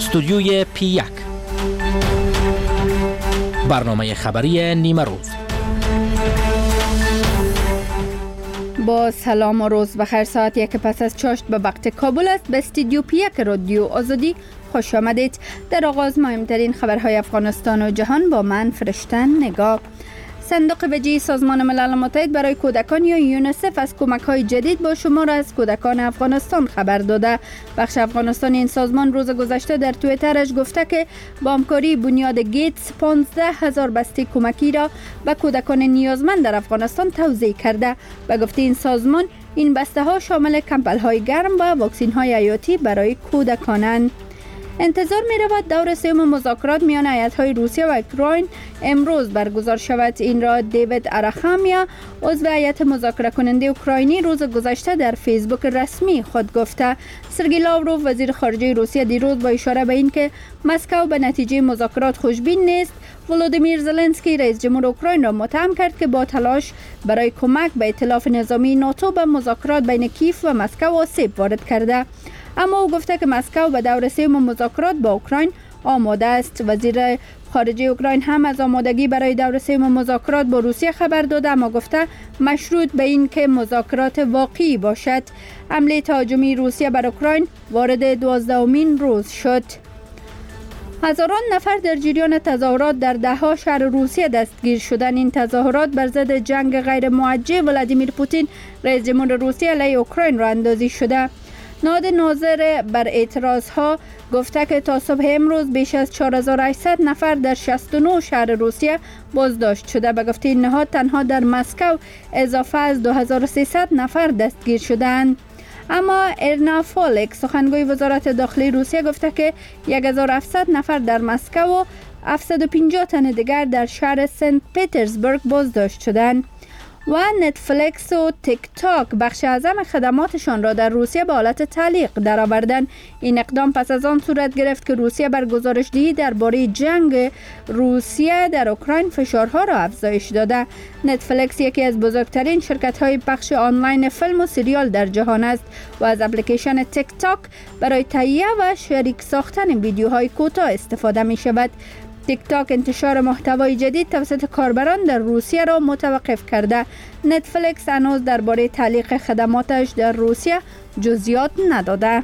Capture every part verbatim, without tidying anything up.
استودیوی پی یک، برنامه خبری نیمه روز. با سلام و روز بخیر. ساعت یک پس از چاشت به وقت کابل است. به استودیو پی یک رادیو آزادی خوش آمدید. در آغاز مهمترین خبرهای افغانستان و جهان با من فرشتن نگاه. صندوق وجهی سازمان ملل متحد برای کودکان یا یونیسف از کمک‌های جدید با شمار از کودکان افغانستان خبر داده. بخش افغانستان این سازمان روز گذشته در توییترش گفته که با همکاری بنیاد گیتس پانزده هزار بسته کمکی را به کودکان نیازمند در افغانستان توزیع کرده. به گفته این سازمان این بسته ها شامل کمپل‌های گرم و واکسین‌های حیاتی برای کودکانند. انتظار می رود دور سوم مذاکرات میان ایالت‌های روسیه و اوکراین امروز برگزار شود. این را دیوید آراخامیا، عضو هیئت مذاکره کننده اوکراینی، روز گذشته در فیسبوک رسمی خود گفته. سرگئی لاوروف وزیر خارجه روسیه دیروز با اشاره به اینکه مسکو به نتیجه مذاکرات خوشبین نیست، ولودیمیر زلنسکی رئیس جمهور اوکراین را متهم کرد که با تلاش برای کمک به ائتلاف نظامی ناتو به مذاکرات بین کیف و مسکو آسیب وارد کرده. اما او گفته که مسکو به دور سوم مذاکرات با اوکراین آماده است. وزیر خارجه اوکراین هم از آمادگی برای دور سوم مذاکرات با روسیه خبر داده، اما گفته مشروط به این که مذاکرات واقعی باشد. حمله تهاجمی روسیه بر اوکراین وارد دوازدهمین روز شد. هزاران نفر در جریان تظاهرات در ده‌ها شهر روسیه دستگیر شدند. این تظاهرات بر ضد جنگ غیر موجه ولادیمیر پوتین رئیس جمهور روسیه علیه اوکراین راه اندازی شده. نهاد ناظر بر اعتراض ها گفته که تا صبح امروز بیش از چهار هزار و هشتصد نفر در شصت و نه شهر روسیه بازداشت شده. به گفته این نهاد تنها در مسکو اضافه از دو هزار و سیصد نفر دستگیر شدند. اما ارنا فولک، سخنگوی وزارت داخلی روسیه، گفته که هزار و هفتصد نفر در مسکو و هفتصد و پنجاه تن دیگر در شهر سنت پترزبورگ بازداشت شدند. و نتفلیکس و تیک تاک بخش اعظم خدماتشان را در روسیه به حالت تعلیق درآوردند. این اقدام پس از آن صورت گرفت که روسیه بر گزارش‌دهی درباره جنگ روسیه در اوکراین فشارها را افزایش داده. نتفلیکس یکی از بزرگترین شرکت‌های پخش آنلاین فیلم و سریال در جهان است و از اپلیکیشن تیک تاک برای تهیه و شریک ساختن ویدیوهای کوتاه استفاده می‌شود. تیک تاک انتشار محتوای جدید توسط کاربران در روسیه را متوقف کرده. نتفلیکس هنوز درباره تعلیق خدماتش در روسیه جزئیات نداده.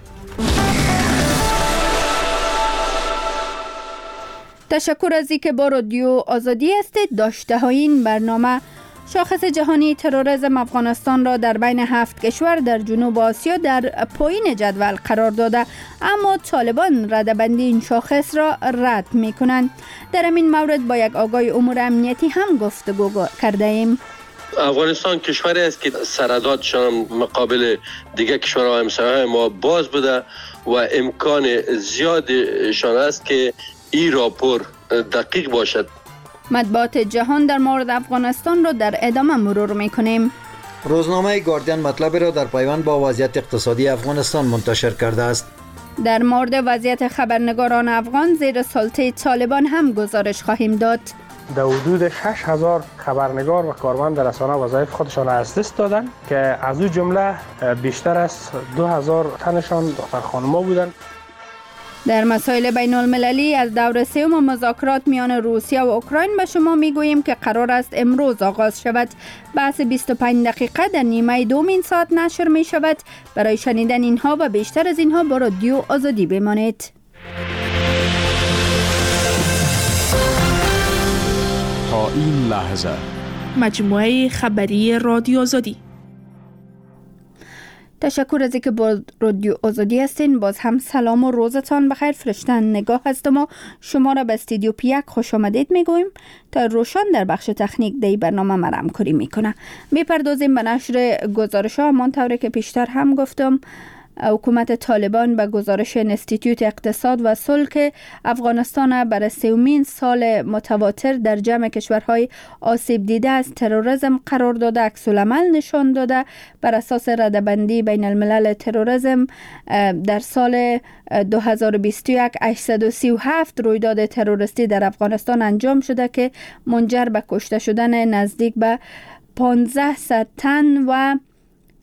تشکر از اینکه با رادیو آزادی هستید. داشته های این برنامه: شاخص جهانی تروریسم افغانستان را در بین هفت کشور در جنوب آسیا در پایین جدول قرار داده، اما طالبان ردبندی این شاخص را رد می کنند. در این مورد با یک آگاه امور امنیتی هم گفتگو کرده ایم. افغانستان کشوری است که سرحداتشان مقابل دیگر کشورهای همسایه ما باز بوده و امکان زیادشان است که این راپور دقیق باشد. مطبوعات جهان در مورد افغانستان را در ادامه مرور می‌کنیم. روزنامه گاردین مطلب را در پیوند با وضعیت اقتصادی افغانستان منتشر کرده است. در مورد وضعیت خبرنگاران افغان زیر سلطه طالبان هم گزارش خواهیم داد. در حدود شش هزار خبرنگار و کارمند رسانه وظایف خودشان از دست دادند که از او جمله بیشتر از دو هزار تنشان دختر خانم‌ها بودند. در مسائل بین المللی از دور سوم مذاکرات میان روسیه و اوکراین به شما میگوییم که قرار است امروز آغاز شود. بحث بیست و پنج دقیقه در نیمه دومین ساعت نشر می شود. برای شنیدن اینها و بیشتر از اینها با رادیو آزادی بمانید. تا این لحظه مجموعه خبری رادیو آزادی. تشکر از اینکه با رادیو آزادی هستین. باز هم سلام و روزتان بخیر. فرشتن نگاه هستم و شما را به استودیو پی یک خوش آمدید میگویم. تا روشن در بخش تکنیک دی برنامه ما همکاری میکنه. میپردازیم به نشر گزارش ها. همانطوری که پیشتر هم گفتم، حکومت طالبان به گزارش انستیتوت اقتصاد و صلح افغانستان برای سومین سال متواتر در جمع کشورهای آسیب دیده از تروریسم قرار داده عکس‌العمل نشان داده. بر اساس ردبندی بین الملل تروریسم در سال دو هزار و بیست و یک هشتصد و سی و هفت رویداد تروریستی در افغانستان انجام شده که منجر به کشته شدن نزدیک به پانزده صد تن و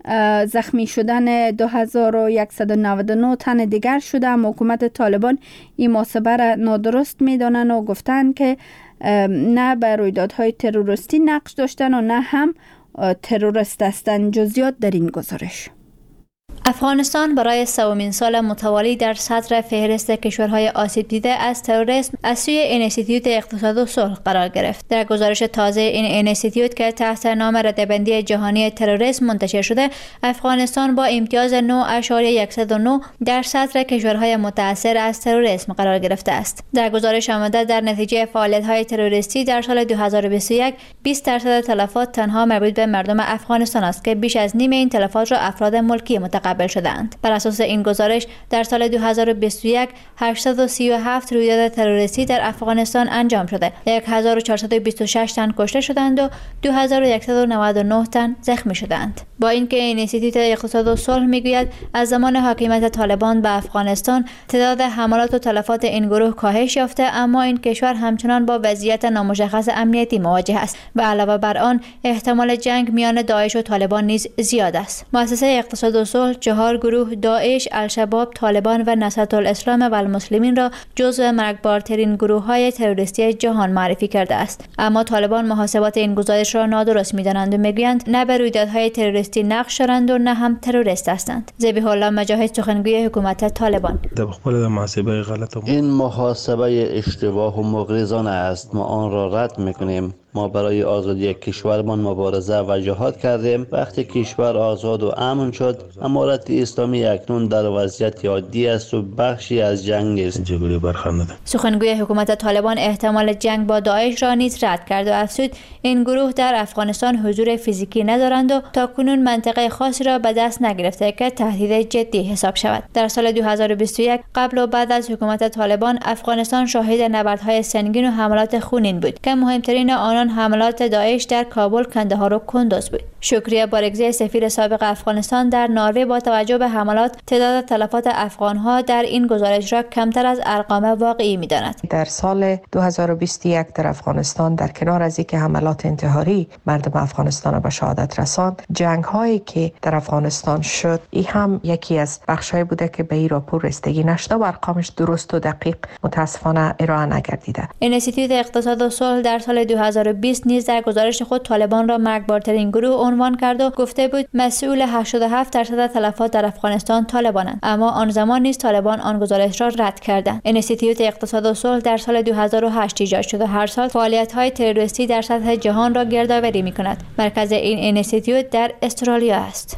زخمی شدن دو هزار و صد و نود و نه تن دیگر شده. حکومت طالبان این محاسبه را نادرست می‌دانند و گفتند که نه به رویدادهای تروریستی نقش داشتن و نه هم تروریست هستند. جزئیات در این گزارش. افغانستان برای سومین سال متوالی در صدر فهرست کشورهای آسیب دیده از تروریسم از سوی انستیتوت اقتصاد و صلح قرار گرفت. در گزارش تازه این انستیتوت که تحت نام رده‌بندی جهانی تروریسم منتشر شده، افغانستان با امتیاز نه اشاریه صد و نه در صدر کشورهای متاثر از تروریسم قرار گرفته است. در گزارش آمده در نتیجه فعالیت‌های تروریستی در سال دو هزار و بیست و یک بیست درصد تلفات تنها مربوط به مردم افغانستان است که بیش از نیم این تلفات را افراد ملکی متقبل شدند. بر اساس این گزارش در سال دو هزار و بیست و یک هشتصد و سی و هفت رویداد تروریستی در افغانستان انجام شده. هزار و چهارصد و بیست و شش تن کشته شدند و دو هزار و صد و نود و نه تن زخمی شدند. با اینکه این انستیتوت اقتصاد و صلح میگوید از زمان حاکمیت طالبان به افغانستان تعداد حملات و تلفات این گروه کاهش یافته، اما این کشور همچنان با وضعیت نامشخص امنیتی مواجه است و علاوه بر آن احتمال جنگ میان داعش و طالبان نیز زیاد است. مؤسسه اقتصاد و صلح چهار گروه داعش، الشباب، طالبان و نصرت الاسلام و المسلمین را جزو مرگبارترین گروه‌های تروریستی جهان معرفی کرده است. اما طالبان محاسبات این گزارش را نادرست می‌دانند و می‌گویند نه به رویدادهای تروریستی نقش دارند و نه هم تروریست هستند. ذبیح الله مجاهد، سخنگوی حکومت طالبان: این محاسبه اشتباه و مغرضانه است. ما آن را رد می‌کنیم. ما برای آزادی کشورمان مبارزه و جهاد کردیم. وقتی کشور آزاد و امن شد، امارت اسلامی اکنون در وضعیت عادی است و بخشی از جنگ نیست. سخنگوی حکومت طالبان احتمال جنگ با داعش را نیز رد کرد و افزود این گروه در افغانستان حضور فیزیکی ندارند و تاکنون منطقه خاصی را به دست نگرفته که تهدید جدی حساب شود. در سال دو هزار و بیست و یک قبل و بعد از حکومت طالبان، افغانستان شاهد نبردهای سنگین و حملات خونین بود که مهمترین آنان حملات داعش در کابل، کندهار و کندوز بود. شکریه بارگزی، سفیر سابق افغانستان در نروژ، با توجه به حملات تعداد تلفات افغان‌ها در این گزارش را کمتر از ارقام واقعی می‌داند. در سال دو هزار و بیست و یک در افغانستان، در کنار از اینکه حملات انتحاری مردم افغانستان را به شهادت رساند، جنگ‌هایی که در افغانستان شد، این هم یکی از بخش‌های بوده که به این راپور رسیدگی نشده و ارقامش درست و دقیق متاسفانه ارائه نگردیده. انستیتوت اقتصاد و صلح در سال دو هزار و بیست نیز در گزارش خود طالبان را مرگبارترین گروه عنوان کرد و گفته بود مسئول هشتاد و هفت درصد تلفات در افغانستان طالبانند، اما آن زمان نیز طالبان آن گزارش را رد کردند. انستیتوت اقتصاد و صلح در سال دو هزار و هشت ایجاد شد و هر سال فعالیت‌های تروریستی در سطح جهان را گردآوری می‌کند. مرکز این انستیتوت در استرالیا است.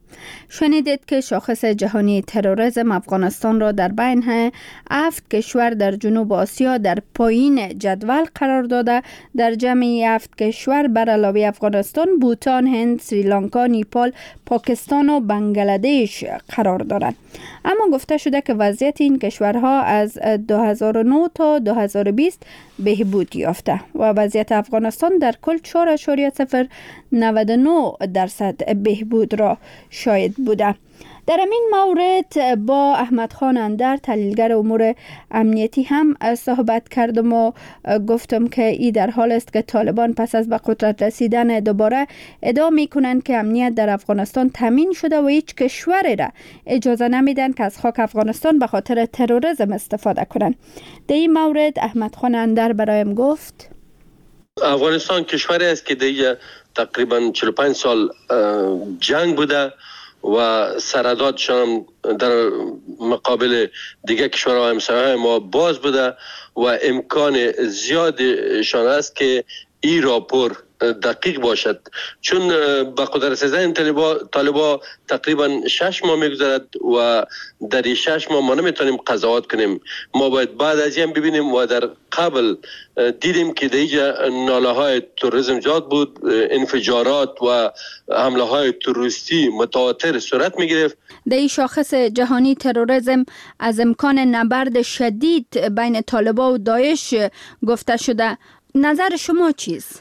شنیدید که شاخص جهانی تروریسم افغانستان را در بین هفت کشور در جنوب آسیا در پایین جدول قرار داده. در جمع هفت کشور بر علاوه افغانستان، بوتان، هند، سریلانکا، نیپال، پاکستان و بنگلادش قرار دارند. اما گفته شده که وضعیت این کشورها از دو هزار و نه تا دو هزار و بیست بهبود یافته و وضعیت افغانستان در کل چهار اشاریه صفر نود و نه درصد بهبود را شاهد بوده. در این مورد با احمد خان اندر، تحلیلگر امور امنیتی هم صحبت کردم و گفتم که این در حال است که طالبان پس از به قدرت رسیدن دوباره ادعا میکنند که امنیت در افغانستان تامین شده و هیچ کشوری را اجازه نمیدن که از خاک افغانستان به خاطر تروریسم استفاده کنند. در این مورد احمد خان اندر برایم گفت: افغانستان کشوری است که دیگه تقریبا چهل و پنج سال جنگ بوده و سردادشان در مقابل دیگه کشورهای همسایه ما باز بوده و امکان زیادشان است که این راپور دقیق باشد، چون با قدرت رسیدن طالبا تقریبا شش ماه میگذرد و در این شش ماه ما نمیتونیم قضاوت کنیم. ما باید بعد از این ببینیم و در قبل دیدیم که دیگه ناله های تروریسم زیاد بود، انفجارات و حمله های تروریستی متواتر صورت میگرفت. در این شاخص جهانی تروریسم از امکان نبرد شدید بین طالبا و داعش گفته شده. نظر شما چیست؟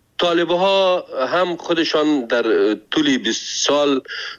طالبها هم خودشان در طول بیست سال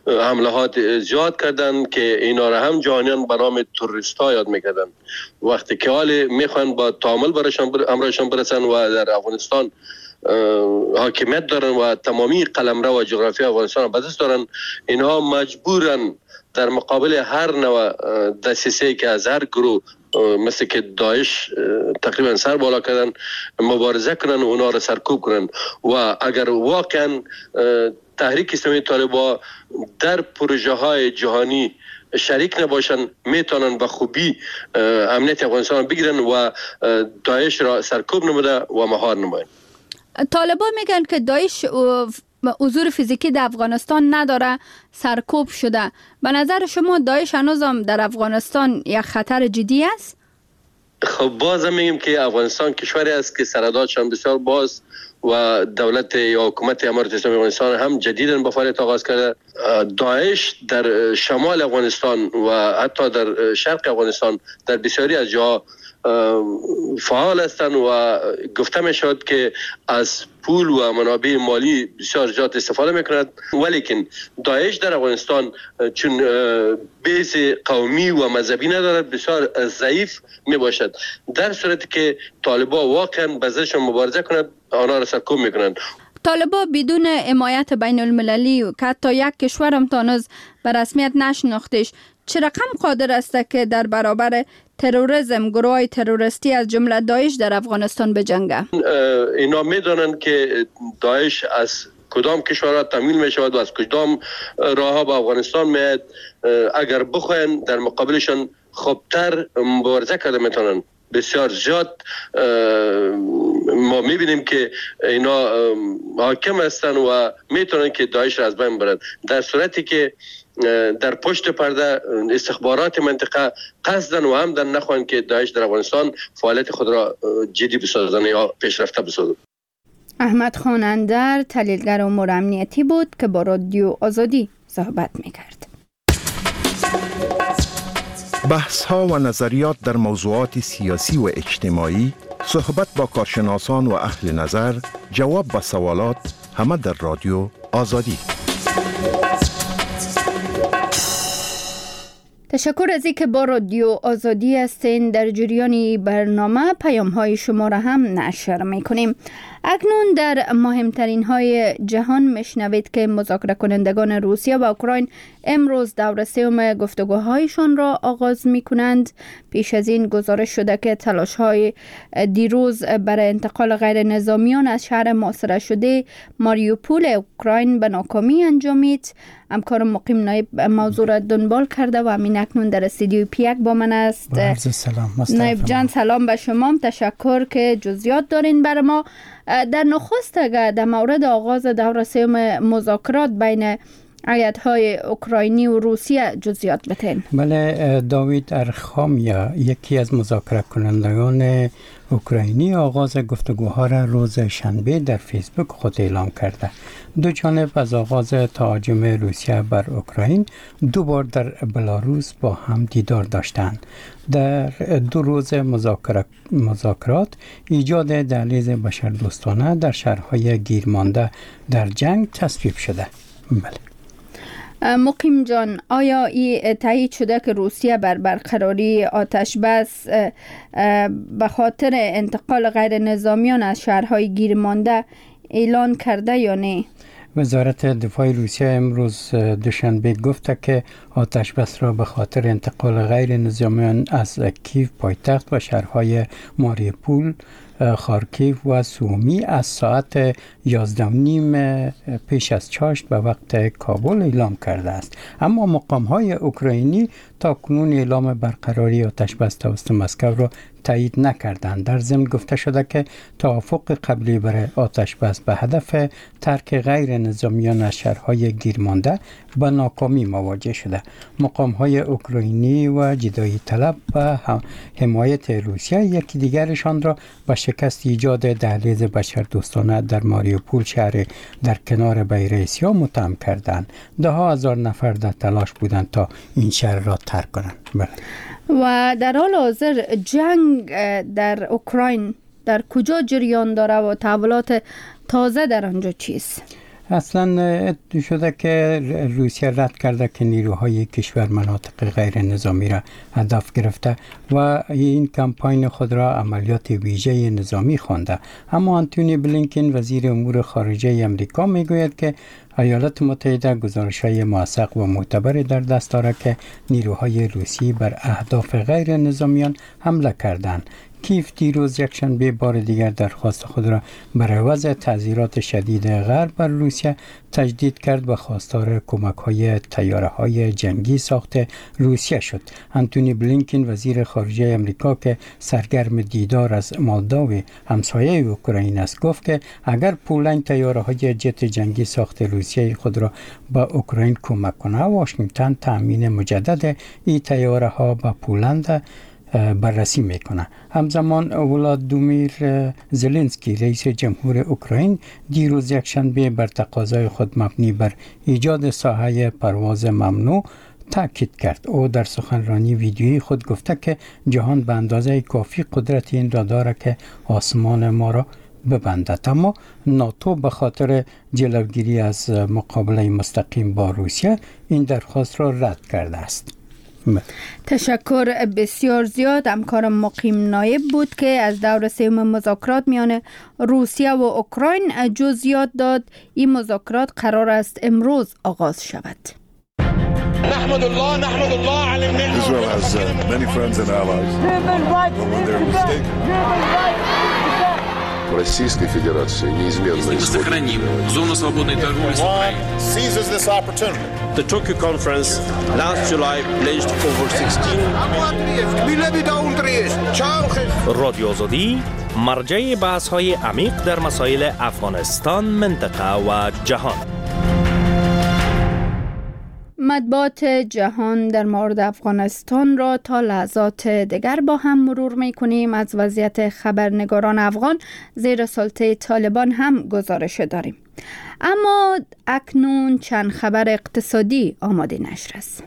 حملات زیاد کردند که اینا را هم جهانیان به نام تروریست ها یاد میکردن. وقتی که حال میخوان با تعامل برایشان امرشان برسن و در افغانستان حاکمیت دارن و تمامی قلمرو و جغرافی افغانستان به دست دارن، اینها مجبورن در مقابل هر نوع دسیسه که از هر گروه مثل که داعش تقریبا سر بالا کردن مبارزه کنن و اونا را سرکوب کنن. و اگر واقعا تحریک اسلامی طالبان در پروژه های جهانی شریک نباشن، میتونن به خوبی امنیت افغانستان بگیرن و داعش را سرکوب نموده و مهار نماین. طالبان میگن که داعش حضور فیزیکی در افغانستان نداره، سرکوب شده. به نظر شما داعش هنوز هم در افغانستان یک خطر جدی است؟ خب باز هم میگیم که افغانستان کشوری است که سرحداتشان بسیار باز و دولت یا حکومت امارت اسلامی افغانستان هم جدیداً با فعالیت آغاز کرده. داعش در شمال افغانستان و حتی در شرق افغانستان در بسیاری از جاها فعال هستند و گفته می شود که از پول و منابع مالی بسیار زیاد استفاده میکند. ولیکن داعش در افغانستان چون بیس قومی و مذهبی ندارد، بسیار ضعیف می باشد. در صورتی که طالبان واقعا به ضدشان مبارزه کند، آنها را سرکوب میکنند. طالبان بدون حمایت بین المللی و که حتی یک کشور هم تانوز به رسمیت نشناختش، چه رقم قادر است که در برابر تروریسم، گروه تروریستی از جمله داعش در افغانستان بجنگه؟ اینا میدانند که داعش از کدام کشورها تمویل می شود و از کدام راه ها به افغانستان میاد. اگر بخواین در مقابلشان خوبتر مبارزه کرده میتونن. بسیار زیاد ما میبینیم که اینا حاکم هستن و میتونن که داعش را از بین برند، در صورتی که در پشت پرده استخبارات منطقه قصدن و عمدن نخواهند که داعش در افغانستان فعالیت خود را جدی بسازند یا پیشرفته بسازند. احمد خان اندر، تحلیلگر امور امنیتی بود که با رادیو آزادی صحبت میکرد. بحث ها و نظریات در موضوعات سیاسی و اجتماعی، صحبت با کارشناسان و اهل نظر، جواب به سوالات، همه در رادیو آزادی. تشکر از اینکه با رادیو آزادی هستین. در جریان برنامه پیام های شما را هم نشر میکنیم. اکنون در مهمترین های جهان میشنوید که مذاکره کنندگان روسیه و اوکراین امروز دور سوم گفتگوهایشان را آغاز میکنند. پیش از این گزارش شده که تلاش های دیروز برای انتقال غیر نظامیان از شهر محاصره شده ماریوپول اوکراین به ناکامی انجامید. همکار مقیم نایب موضوع را دنبال کرده و همین اکنون در استودیو پیک با من است. سلام نایب جان، سلام به شما. تشکر که جزئیات دارین بر ما. در نخست اگر در مورد آغاز دور سوم مذاکرات بین ایالت‌های اوکراینی و روسیه جزئیات بتین. بله، داوید ارخامیا، یکی از مذاکره کنندگان اوکراینی، آغاز گفتگوها را روز شنبه در فیسبوک خود اعلام کرده. دو جانب از آغاز تهاجم روسیه بر اوکراین دو بار در بلاروس با هم دیدار داشتند. در دو روز مذاکرات ایجاد دهلیز بشردوستانه در شهرهای گیرمانده در جنگ تصویب شده. بله. مقیم جان، آیا این تایید شده که روسیه بر برقراری آتش بس به خاطر انتقال غیر نظامیان از شهرهای گیرمانده اعلان کرده یا نه؟ وزارت دفاع روسیه امروز دوشنبه گفته که آتش بس را به خاطر انتقال غیر نظامیان از کیف پایتخت و شهرهای ماریوپول، خارکیف و سومی از ساعت یازده و نیم پیش از چاشت به وقت کابل اعلام کرده است. اما مقام‌های اوکراینی تا کنون اعلام برقراری آتش بس توسط مسکو را تایید نکردند. در ضمن گفته شده که توافق قبلی برای آتش بس به هدف ترک غیر نظامیان از شهرهای گیرمانده به ناکامی مواجه شده. مقام‌های اوکراینی و جدایی طلب و حمایت روسیه یکی دیگرشان را به شکست ایجاد دهلیز بشردوستانه در ماریوپول، شهر در کنار بیره‌اسیا، متهم کردند. ده ها هزار نفر در تلاش بودند تا این شهر را ترک کنند. بله. و در حال حاضر جنگ در اوکراین در کجا جریان داره و تحولات تازه در آنجا چیست؟ اصلا شده که روسیه رد کرده که نیروهای کشور مناطق غیر نظامی را هدف گرفته و این کمپاین خود را عملیات ویژه نظامی خوانده. اما آنتونی بلینکن وزیر امور خارجه امریکا میگوید که ایالات متحده گزارش‌های موثق و معتبر در دست دارد که نیروهای روسی بر اهداف غیر نظامیان حمله کردند. کیف دیروز یکشنبه بار دیگر درخواست خود را برای وضع تعزیرات شدید غرب بر روسیه تجدید کرد و خواستار کمک‌های طیاره‌های جنگی ساخت روسیه شد. آنتونی بلینکن وزیر خارجه امریکا که سرگرم دیدار از مولداوی همسایه اوکراین است گفت که اگر پولند طیاره‌های جت جنگی ساخت روسیه خود را به اوکراین کمک کنه، واشنگتن تأمین مجدد این طیاره‌ها به پولند بررسی میکنه. همزمان ولادیمیر زلنسکی رئیس جمهور اوکراین دیروز یکشنبه بر تقاضای خود مبنی بر ایجاد ساحه پرواز ممنوع تاکید کرد. او در سخنرانی ویدیویی خود گفته که جهان به اندازه کافی قدرت این را دارد که آسمان ما را ببندد، اما ناتو به خاطر جلوگیری از مقابله مستقیم با روسیه این درخواست را رد کرده است. تشکر بسیار زیاد. همکارم مقیم نایب بود که از دور سوم مذاکرات میان روسیه و اوکراین جزئیات داد. این مذاکرات قرار است امروز آغاز شود. نحمد الله نحمد الله علی النعمة. Israel has uh, many friends and allies. Российской Федерации неизменно сохраним зону свободной торговли с Украиной. Seizes this opportunity. The Tokyo conference last July pledged over sixteen رادیو آزادی مرجع بحث‌های عمیق در مسائل افغانستان، منطقه و جهان. مطبوعات جهان در مورد افغانستان را تا لحظات دیگر با هم مرور می کنیم. از وضعیت خبرنگاران افغان زیر سلطه طالبان هم گزارش داریم. اما اکنون چند خبر اقتصادی آماده نشر است.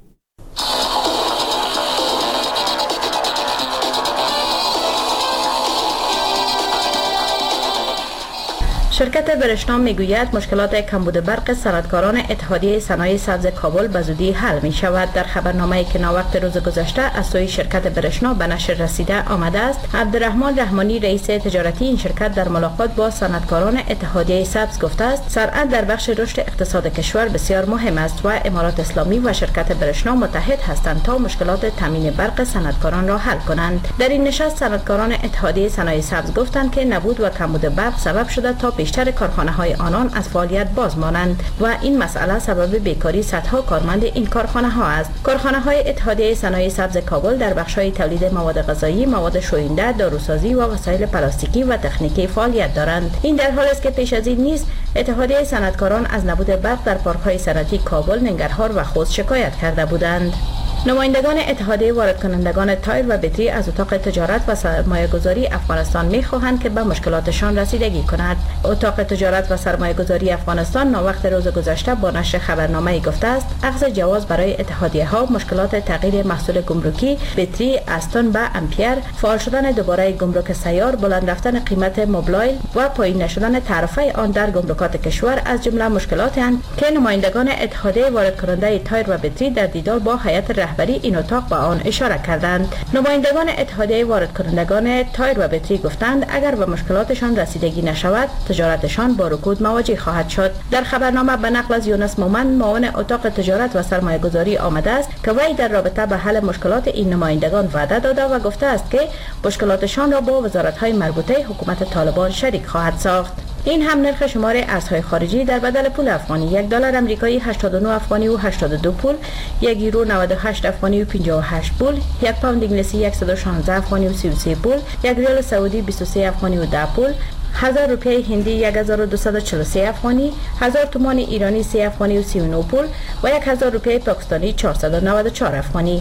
شرکت برشنا میگوید مشکلات کمبود برق صنعتکاران اتحادیه صنایع سبز کابل به زودی حل می شود. در خبرنامه‌ای که ناوقت روز گذشته از سوی شرکت برشنا به نشر رسیده آمده است، عبدالرحمن رحمانی رئیس تجارتی این شرکت در ملاقات با صنعتکاران اتحادیه سبز گفته است صنعت در بخش رشد اقتصاد کشور بسیار مهم است و امارات اسلامی و شرکت برشنا متحد هستند تا مشکلات تامین برق صنعتکاران را حل کنند. در این نشست صنعتکاران اتحادیه صنایع سبز گفتند که نبود و کمبود برق سبب شده تا بیشتر کارخانه های آنان از فعالیت باز مانند و این مسئله سبب بیکاری صدها کارمند این کارخانه ها است. کارخانه های اتحادیه صنایع سبز کابل در بخش های تولید مواد غذایی، مواد شوینده، داروسازی و وسایل پلاستیکی و تکنیکی فعالیت دارند. این در حالی است که پیش از این نیز اتحادیه صنعتکاران از نبود برق در پارک های صنعتی کابل، ننگرهار و خوست شکایت کرده بودند. نمایندگان اتحادیه وارد کنندگان تایر و بطری از اتاق تجارت و سرمایه‌گذاری افغانستان می‌خواهند که به مشکلاتشان رسیدگی کند. اتاق تجارت و سرمایه‌گذاری افغانستان ناوقت روز گذشته با نشر خبرنامه‌ای گفته است اخذ جواز برای اتحادیه‌ها مشکلات تغییر محصول گمرکی، بطری، استون به امپیر، فعال شدن دوباره گمرک سیار، بلند رفتن قیمت موبایل و پایین نشدن تعرفه آن در گمرکات کشور از جمله مشکلاتی اند که نمایندگان اتحادیه وارد کننده تایر و بطری در دیدار با هیئت رهبری این اتاق به آن اشاره کردند. نمایندگان اتحادیه وارد کنندگان تایر و بطری گفتند اگر به مشکلاتشان رسیدگی نشود تجارتشان با رکود مواجه خواهد شد. در خبرنامه به نقل از یونس مومن معاون اتاق تجارت و سرمایه‌گذاری آمده است که وی در رابطه به حل مشکلات این نمایندگان وعده داده و گفته است که مشکلاتشان را با وزارت‌های مربوطه حکومت طالبان شریک خواهد ساخت. این هم نرخ شمار ارزهای خارجی در بدل پول افغانی: یک دلار آمریکایی هشتاد و نه افغانی و هشتاد و دو پول، یک یورو نود و هشت افغانی و پنجاه و هشت پول، یک پوند انگلیسی صد و شانزده افغانی و سی و سه پول، یک ریال سعودی بیست و سه افغانی و ده پول، هزار روپیه هندی یک هزار و دویست و چهل و سه افغانی، هزار تومان ایرانی سه افغانی و سی و نه پول و یک هزار روپیه پاکستانی چهارصد و نود و چهار افغانی.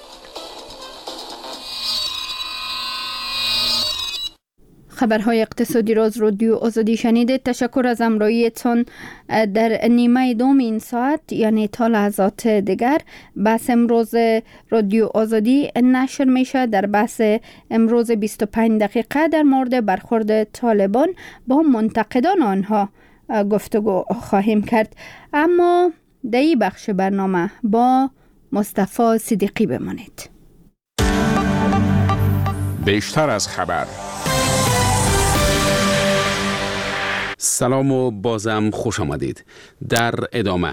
خبرهای اقتصادی را از رادیو آزادی شنیدید. تشکر از همراهیتان در نیمه دوم این ساعت، یعنی تا لحظات دیگر. بحث امروز رادیو آزادی نشر میشه. در بحث امروز بیست و پنج دقیقه در مورد برخورد طالبان با منتقدان آنها گفتگو خواهیم کرد. اما در این بخش برنامه با مصطفی صدیقی بمانید. بیشتر از خبر. سلام و بازم خوش آمدید. در ادامه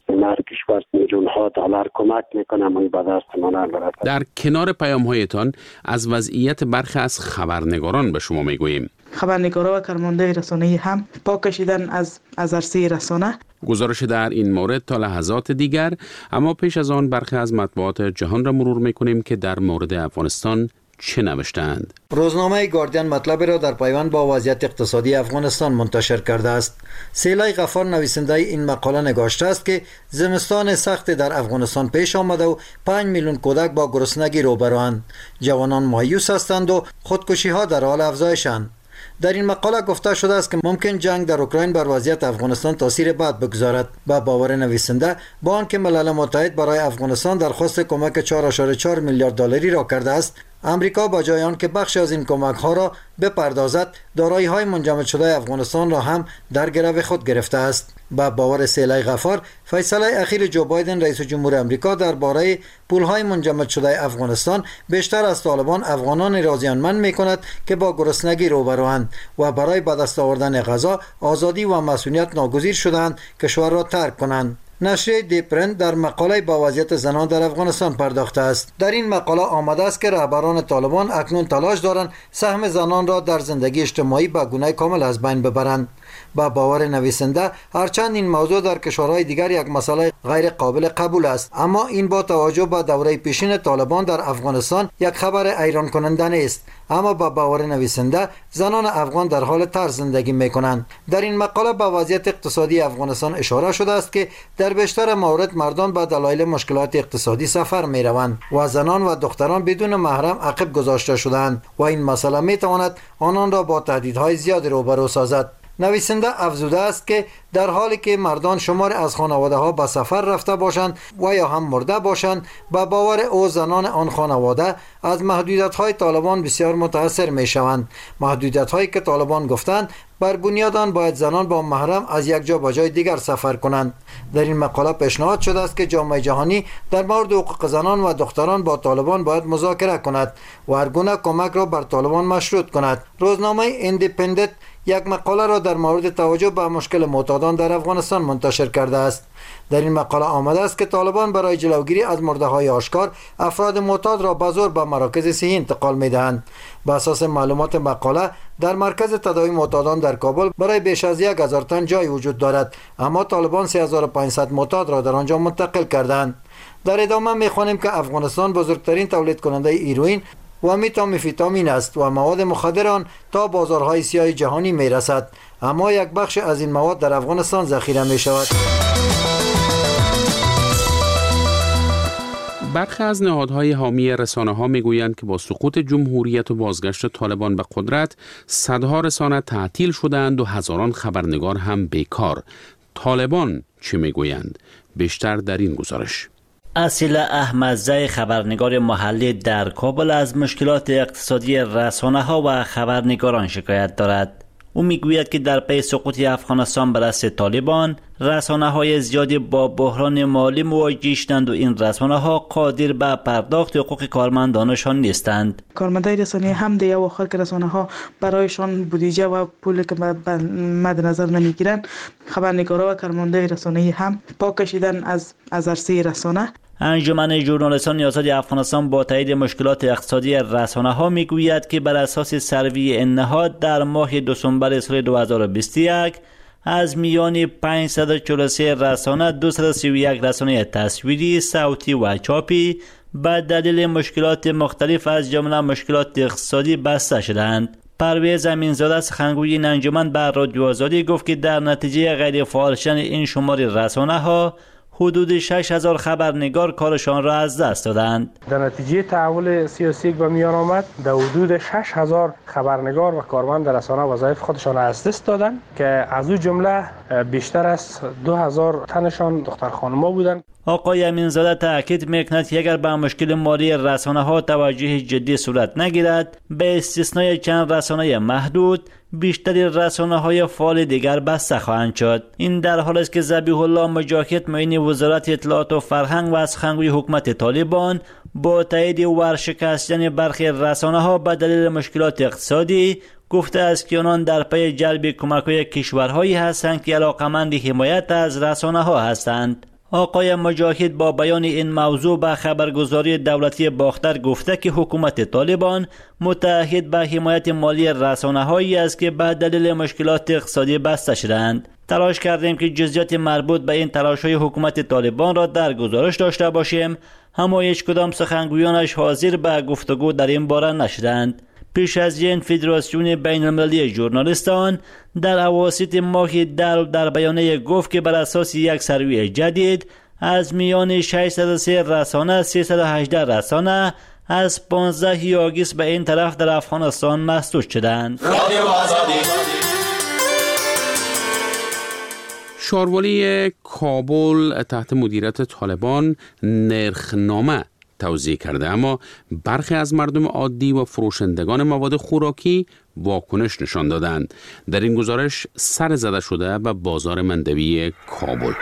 کشور میلیون ها دلار کمک میکنه من به دست من برسد. در کنار پیام هایتان از وضعیت برخی از خبرنگاران به شما میگوییم. خبرنگارا و کارمنده رسانه‌ای هم پا کشیدن از از عرصه رسانه. گزارش در این مورد تا لحظات دیگر، اما پیش از آن برخی از مطبوعات جهان را مرور میکنیم که در مورد افغانستان چه نوشتند. روزنامه گاردین مطلب را در پیوند با وضعیت اقتصادی افغانستان منتشر کرده است. سیلای غفار نویسنده این مقاله نگاشته است که زمستان سخت در افغانستان پیش آمده و پنج میلیون کودک با گرسنگی روبروند. جوانان مایوس هستند و خودکشی ها در حال افزایشند. در این مقاله گفته شده است که ممکن جنگ در اوکراین بر وضعیت افغانستان تاثیر بد بگذارد. با باور نویسنده با آنکه ملل متحد برای افغانستان درخواست کمک چهار ممیز چهار میلیارد دلاری را کرده است، امریکا با جای آن که بخش از این کمک ها را بپردازد، دارایی های منجمد شده افغانستان را هم در گرو خود گرفته است. با باور سیلای غفار، فیصله اخیر جو بایدن رئیس جمهور امریکا درباره پولهای منجمد شده افغانستان بیشتر از طالبان افغانان را زیانمند می‌کند که با گرسنگی روبروند و برای به دست آوردن غذا، آزادی و مسئولیت ناگزیر شدند کشور را ترک کنند. نشریه دیپرنت در مقاله با وضعیت زنان در افغانستان پرداخته است. در این مقاله آمده است که رهبران طالبان اکنون تلاش دارند سهم زنان را در زندگی اجتماعی به گونه کامل از بین ببرند. با باور نویسنده، هرچند این موضوع در کشورهای دیگر یک مسئله غیر قابل قبول است، اما این با توجه به دوره پیشین طالبان در افغانستان یک خبر حیران کننده نیست. اما با باور نویسنده، زنان افغان در حال طرز زندگی میکنند. در این مقاله به وضعیت اقتصادی افغانستان اشاره شده است که در بیشتر موارد مردان به دلایل مشکلات اقتصادی سفر میروند و زنان و دختران بدون محرم عقب گذاشته شدند و این مسئله میتواند آنان را با تهدیدهای زیادی روبرو سازد. نویسنده افزوده است که در حالی که مردان شمار از خانواده ها به سفر رفته باشند و یا هم مرده باشند، به باور او زنان آن خانواده از محدودیت های طالبان بسیار متاثر می شوند. محدودیت هایی که طالبان گفتند بر بنیاد آن باید زنان با محرم از یک جا به جای دیگر سفر کنند. در این مقاله پیشنهاد شده است که جامعه جهانی در مورد حقوق زنان و دختران با طالبان باید مذاکره کند و هر گونه کمک را بر طالبان مشروط کند. روزنامه ایندیپندنت یک مقاله را در مورد توجه به مشکل معتادان در افغانستان منتشر کرده است. در این مقاله آمده است که طالبان برای جلوگیری از مرده‌های آشکار افراد معتاد را به زور به مراکز صحی انتقال می‌دهند. بر اساس معلومات مقاله، در مرکز تداوی معتادان در کابل برای بیش از یک هزار تن جای وجود دارد، اما طالبان سه هزار و پانصد معتاد را در آنجا منتقل کردند. در ادامه می‌خوانیم که افغانستان بزرگترین تولید کننده هیروئین و متامفیتامین است و مواد مخدر آن تا بازارهای سیاه جهانی می رسد، اما یک بخش از این مواد در افغانستان ذخیره می شود. برخی از نهادهای حامی رسانه ها می گویند که با سقوط جمهوریت و بازگشت طالبان به قدرت، صدها رسانه تعطیل شدند و هزاران خبرنگار هم بیکار. طالبان چه می گویند؟ بیشتر در این گزارش. اصیل احمدزی، خبرنگار محلی در کابل، از مشکلات اقتصادی رسانه ها و خبرنگاران شکایت دارد. او میگوید که در پی سقوط افغانستان به دست طالبان، رسانه های زیادی با بحران مالی مواجه شدند و این رسانه ها قادر به پرداخت حقوق کارمندانشان نیستند. کارمندای رسانه هم در اواخر که رسانه ها برایشان بودجه و پولی که مد نظر نمیگیرند، خبرنگارا و کارمندای رسانه هم پا کشیدن از از عرصه رسانه. انجمن ژورنالیستان آزاد افغانستان با تایید مشکلات اقتصادی رسانه ها میگوید که بر اساس سروی این نهاد در ماه دسامبر سال دو هزار و بیست و یک از میان پانصد و چهل و سه رسانه دویست و سی و یک رسانه تصویری، صوتی و چاپی به دلیل مشکلات مختلف از جمله مشکلات اقتصادی بسته شدند. پرویز امینزاده، سخنگوی این انجمن، بر رادیو آزادی گفت که در نتیجه غیر فعال شدن این شمار رسانه ها حدود شش هزار خبرنگار کارشان را از دست دادند. در نتیجه تحول سیاسی که به میان آمد، در حدود شش هزار خبرنگار و کارمند رسانه وظایف خودشان را از دست دادند که از او جمله بیشتر از دو هزار تنشان دختر خانم‌ها بودند. آقای امینزاده تاکید میکند که اگر به مشکل مالی رسانه ها توجه جدی صورت نگیرد، به استثنای چند رسانه محدود، بیشتری رسانه‌های فعال دیگر بسته خواهند شد. این در حالی است که ذبیح الله مجاهد معین وزارت اطلاعات و فرهنگ و سخنگوی حکومت طالبان با تایید ورشکستن برخی رسانه‌ها به دلیل مشکلات اقتصادی گفته است که آنان در پی جلب کمک‌های کشورهایی هستند که علاقمند حمایت از رسانه‌ها هستند. آقای مجاهد با بیان این موضوع به خبرگزاری دولتی باختر گفته که حکومت طالبان متعهد به حمایت مالی رسانه‌هایی است که به دلیل مشکلات اقتصادی بسته شدند. تلاش کردیم که جزئیات مربوط به این تلاش‌های حکومت طالبان را در گزارش داشته باشیم، اما هیچ کدام سخنگویانش حاضر به گفتگو در این باره نشدند. پیش از این فدراسیون بین المللی ژورنالیستان در اواسط ماه در در بیانیه گفت که بر اساس یک سروی جدید از میان ششصد و سه رسانه سیصد و هجده رسانه از پانزده آگوست به این طرف در افغانستان مسدود شدند. شاروالی کابل تحت مدیریت طالبان نرخنامه توزیع کرده، اما برخی از مردم عادی و فروشندگان مواد خوراکی واکنش نشان دادند. در این گزارش سر زده شده به بازار مندوی کابل.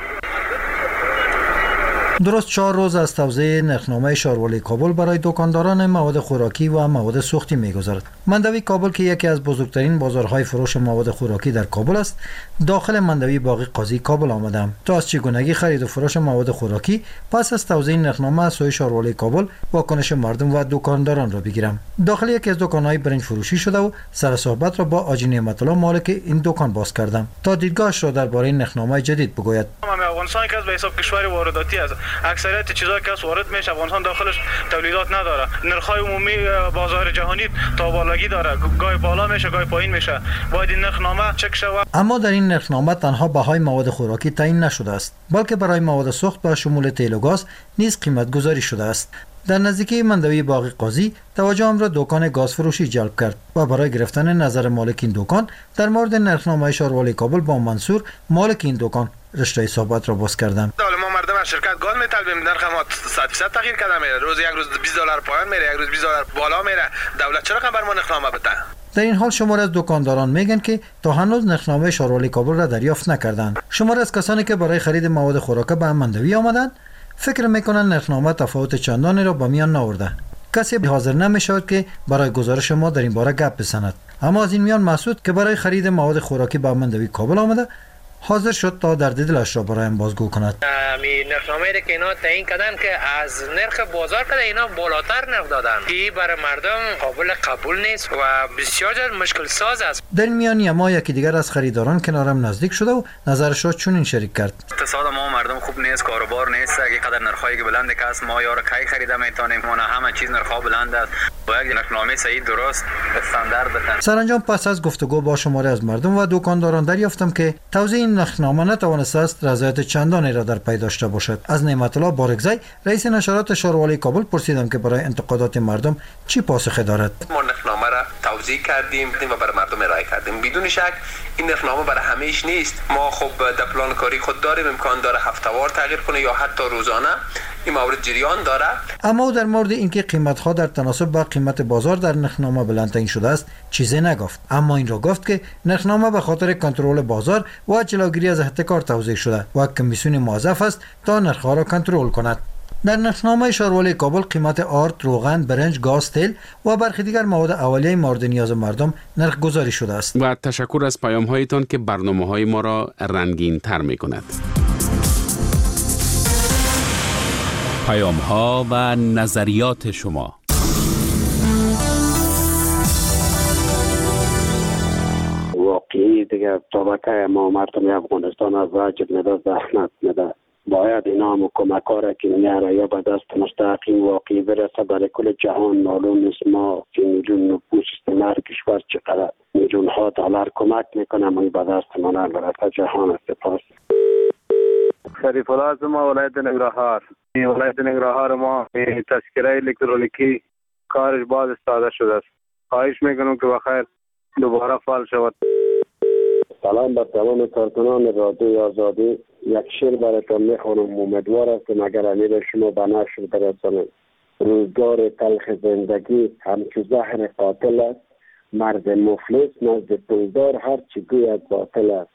درست چهار روز از توزیع نرخنامه شاروالی کابل برای دکانداران مواد خوراکی و مواد سوختی می‌گذرد. مندوی کابل که یکی از بزرگترین بازارهای فروش مواد خوراکی در کابل است، داخل مندوی باقی قاضی کابل آمدم تا از چگونگی خرید و فروش مواد خوراکی پس از توزیع نرخنامه از سوی شاروالی کابل واکنش مردم و دکانداران را بگیرم. داخل یکی از دکان‌های برنج فروشی شده و سر صحبت را با آجی نعمت الله مالک این دکان باز کردم تا دیدگاهش را درباره نرخنامه جدید بگوید. افغانستان که از به حساب کشور وارداتی است، اکثریت چیزایی که از وارد میشه افغانستان داخلش تولیدات نداره. نرخ‌های عمومی بازار جهانی تا بالایی داره، گاهی بالا میشه گاهی پایین میشه. باید این نرخنامه چک شود. اما در این نرخنامه تنها بهای مواد خوراکی تعیین نشده است، بلکه برای مواد سوخت با شمول تیل و گاز نیز قیمت گذاری شده است. در نزدیکی مندوی باقی قاضی توجهم را دکان گاز فروشی جلب کرد و برای گرفتن نظر مالک این دکان در مورد نرخنامه شاروالی کابل با منصور مالک این دکان رشته صحبت را باز کردم. ما مردم از شرکت گاز میطلبیم، نرخ ما صد درصد تغییر کرده میره، روز یک روز بیست دلار پایین میره، یک روز بیست دلار بالا میره. دولت چرا خبر ما نرخنامه بده؟ در این حال شمار از دکانداران میگن که تا هنوز نرخنامه شاروالی کابل را دریافت نکردند. شمار از کسانی که برای خرید مواد خوراکی به مندوی آمدند فکر میکنن نرخنامه تفاوت چندانی را با میان نآورده. کسی حاضر نمیشود که برای گزارش ما در این باره گپ بزند. اما از این میان مسعود که برای خرید مواد خوراکی به مندوی کابل آمده حاضر شد تا درد دلش را برایم بازگو کند. می نرخنامه‌ای که اینا تعیین کردن که از نرخ بازار کده اینا بالاتر نرخ دادن، که برای مردم قابل قبول نیست و بسیار مشکل ساز است. در این میان ما یکی دیگر از خریداران کنارم نزدیک شده و نظرش را چنین شریک کرد. اقتصاد ما مردم خوب نیست، کاروبار نیست، اگه قدر نرخ‌های بلند که است ما یار کی خریده میتونیم، ما همه چیز نرخ‌ها بلند است. باید نرخنامه صحیح درست استاندارد بدن. سرانجام پس از گفتگو با شماره از مردم و دکانداران دریافتم که توزیع نرخنامه نتوانسته است رضایت چندانی را در پی داشته باشد. از نعمت الله بارگزی رئیس نشرات شاروالی کابل پرسیدم که برای انتقادات مردم چی پاسخی دارد. ما نرخنامه را توزیع کردیم و برای مردم ارائه کردیم. بدون شک این نرخنامه برای همه‌اش نیست. ما خب در پلان کاری خود داریم، امکان داره هفته‌وار تغییر کنه یا حتی روزانه. این مورد جریان داره. اما در مورد اینکه قیمت‌ها در تناسب با قیمت بازار در نرخنامه بلند تعیین شده است چیزی نگفت، اما این را گفت که نرخنامه به خاطر کنترل بازار و جلوگیری از احتکار توزیع شده و کمیسیون موظف است تا نرخ‌ها را کنترل کند. در نرخنامه شاروالی کابل قیمت آرد، روغن، برنج، گاز، تیل و برخی دیگر مواد اولیه مورد نیاز مردم نرخ گذاری شده است. و تشکر از پیام هایتان که برنامه‌های ما را رنگین تر می‌کند. پیام ها و نظریات شما. واقعی دیگه طبقه ما مردم افغانستان از واجب میده، زحمت میده. باید اینا هم کمک‌ها را که میاره یا به دست مستقیم واقعی برسه برای کل جهان. معلوم نیست ما که میلیون نفوس هر کشور چقدر میلیون ها دلار کمک میکنه من به دست ما برسه. جهان سپاس. شریف الله از ما ولایت ننگرهار. ولایت ننگرهار ما تذکره الکترونیکی کارش باز استفاده شده است. خواهش میکنم که بخیر دوباره فعال شود. سلام بر تمام کارکنان رادیوی آزادی. یک شعر براتون میخوانم، امیدوار هستم اگر امیر شما به نشر برسانید. روزگار تلخ زندگی همچو زهر قاتل است، مرد مفلس نزد پولدار هر چی گوید باطل است.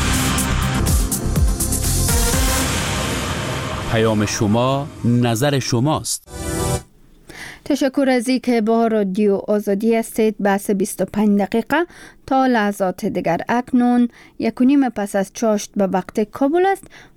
پیام شما، نظر شماست. تشکر از اینکه با رادیو آزادی هستید. بحث بیست و پنج دقیقه تا لحظات دیگر. اکنون یک و نیم پس از چاشت به وقت کابل است.